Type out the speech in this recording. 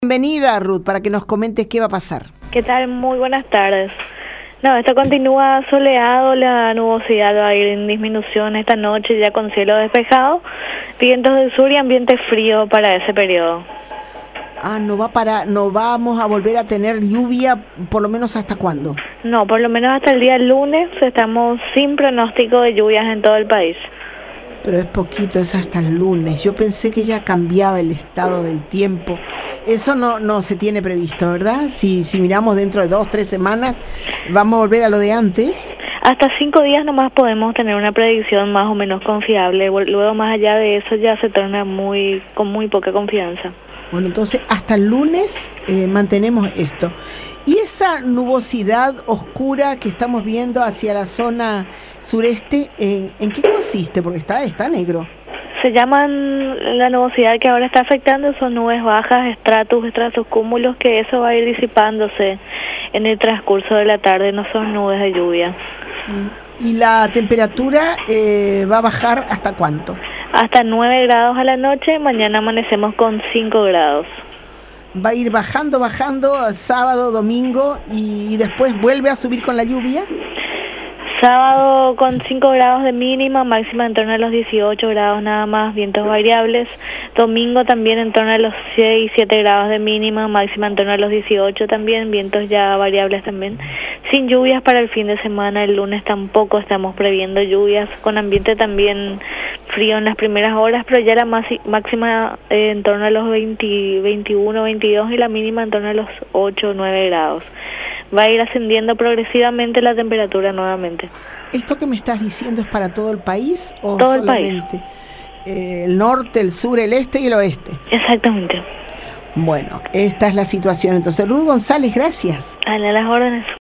Bienvenida, Ruth, para que nos comentes qué va a pasar. ¿Qué tal? Muy buenas tardes. No, esto continúa soleado, la nubosidad va a ir en disminución esta noche ya con cielo despejado, vientos del sur y ambiente frío para ese periodo. No vamos a volver a tener lluvia, por lo menos ¿hasta cuándo? No, por lo menos hasta el día lunes estamos sin pronóstico de lluvias en todo el país. Pero es poquito, es hasta el lunes. Yo pensé que ya cambiaba el estado del tiempo. Eso no se tiene previsto, ¿verdad? Si miramos dentro de 2 o 3 semanas, ¿vamos a volver a lo de antes? Hasta 5 días nomás podemos tener una predicción más o menos confiable. Luego, más allá de eso, ya se torna con muy poca confianza. Bueno, entonces hasta el lunes mantenemos esto. ¿Y esa nubosidad oscura que estamos viendo hacia la zona sureste, en qué consiste? Porque está negro. Se llaman, la nubosidad que ahora está afectando son nubes bajas, estratos, cúmulos, que eso va a ir disipándose en el transcurso de la tarde, no son nubes de lluvia. ¿Y la temperatura va a bajar hasta cuánto? Hasta 9 grados a la noche, mañana amanecemos con 5 grados. Va a ir bajando, sábado, domingo, y después vuelve a subir con la lluvia. Sábado con 5 grados de mínima, máxima en torno a los 18 grados nada más, vientos variables. Domingo también en torno a los 6, 7 grados de mínima, máxima en torno a los 18 también, vientos ya variables también. Sin lluvias para el fin de semana, el lunes tampoco estamos previendo lluvias, con ambiente también frío en las primeras horas, pero ya la máxima en torno a los 20, 21, 22 y la mínima en torno a los 8, 9 grados. Va a ir ascendiendo progresivamente la temperatura nuevamente. ¿Esto que me estás diciendo es para todo el país o todo solamente el norte, el sur, el este y el oeste? Exactamente. Bueno, esta es la situación. Entonces, Ruth González, gracias. A las órdenes.